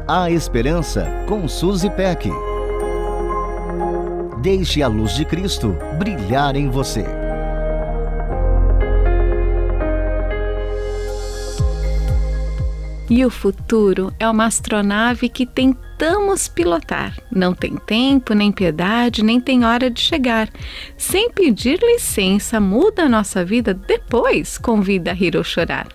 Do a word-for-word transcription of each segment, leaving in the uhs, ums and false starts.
A Esperança com Suzy Peck. Deixe a luz de Cristo brilhar em você. E o futuro é uma astronave que tentamos pilotar. Não tem tempo, nem piedade, nem tem hora de chegar. Sem pedir licença, muda a nossa vida, depois convida a rir ou chorar.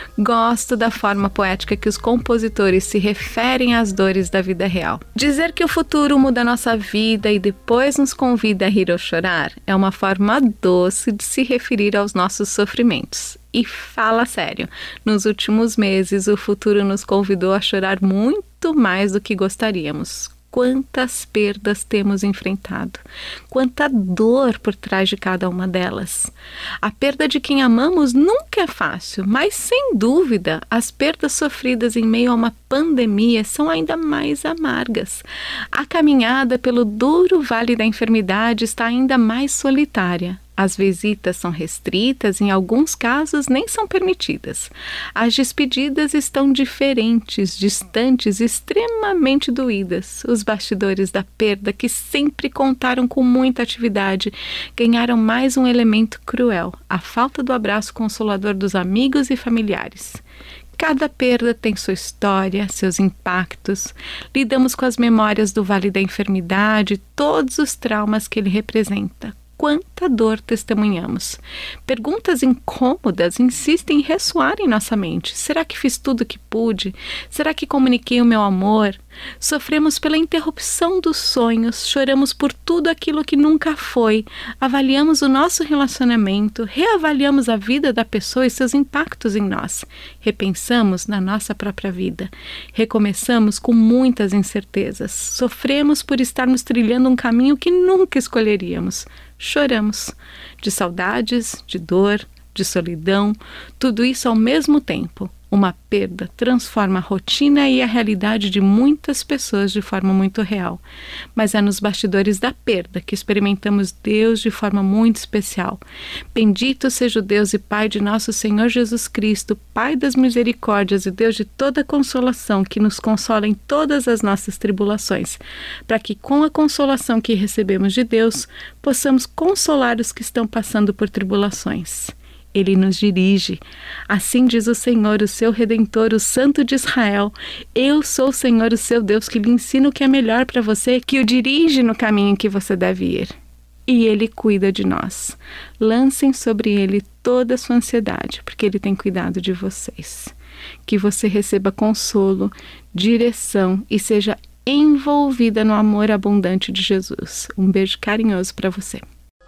Gosto da forma poética que os compositores se referem às dores da vida real. Dizer que o futuro muda a nossa vida e depois nos convida a rir ou chorar é uma forma doce de se referir aos nossos sofrimentos. E fala sério, nos últimos meses o futuro nos convidou a chorar muito mais do que gostaríamos. Quantas perdas temos enfrentado, quanta dor por trás de cada uma delas. A perda de quem amamos nunca é fácil, mas sem dúvida as perdas sofridas em meio a uma pandemia são ainda mais amargas. A caminhada pelo duro vale da enfermidade está ainda mais solitária. As visitas são restritas, em alguns casos nem são permitidas. As despedidas estão diferentes, distantes, extremamente doídas. Os bastidores da perda, que sempre contaram com muita atividade, ganharam mais um elemento cruel: a falta do abraço consolador dos amigos e familiares. Cada perda tem sua história, seus impactos. Lidamos com as memórias do Vale da Enfermidade, todos os traumas que ele representa. Quanta dor testemunhamos. Perguntas incômodas insistem em ressoar em nossa mente. Será que fiz tudo o que pude? Será que comuniquei o meu amor? Sofremos pela interrupção dos sonhos, choramos por tudo aquilo que nunca foi, avaliamos o nosso relacionamento, reavaliamos a vida da pessoa e seus impactos em nós, repensamos na nossa própria vida, recomeçamos com muitas incertezas, sofremos por estarmos trilhando um caminho que nunca escolheríamos. Choramos de saudades, de dor, de solidão, tudo isso ao mesmo tempo. Uma perda transforma a rotina e a realidade de muitas pessoas de forma muito real. Mas é nos bastidores da perda que experimentamos Deus de forma muito especial. Bendito seja o Deus e Pai de nosso Senhor Jesus Cristo, Pai das misericórdias e Deus de toda consolação, que nos consola em todas as nossas tribulações, para que com a consolação que recebemos de Deus, possamos consolar os que estão passando por tribulações. Ele nos dirige. Assim diz o Senhor, o seu Redentor, o Santo de Israel: eu sou o Senhor, o seu Deus, que lhe ensina o que é melhor para você, que o dirige no caminho que você deve ir. E Ele cuida de nós. Lancem sobre Ele toda a sua ansiedade, porque Ele tem cuidado de vocês. Que você receba consolo, direção e seja envolvida no amor abundante de Jesus. Um beijo carinhoso para você.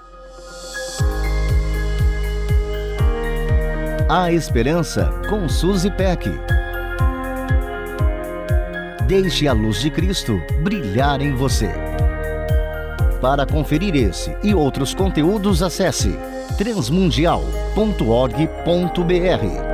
A Esperança com Suzy Peck. Deixe a luz de Cristo brilhar em você. Para conferir esse e outros conteúdos, acesse transmundial ponto org ponto br.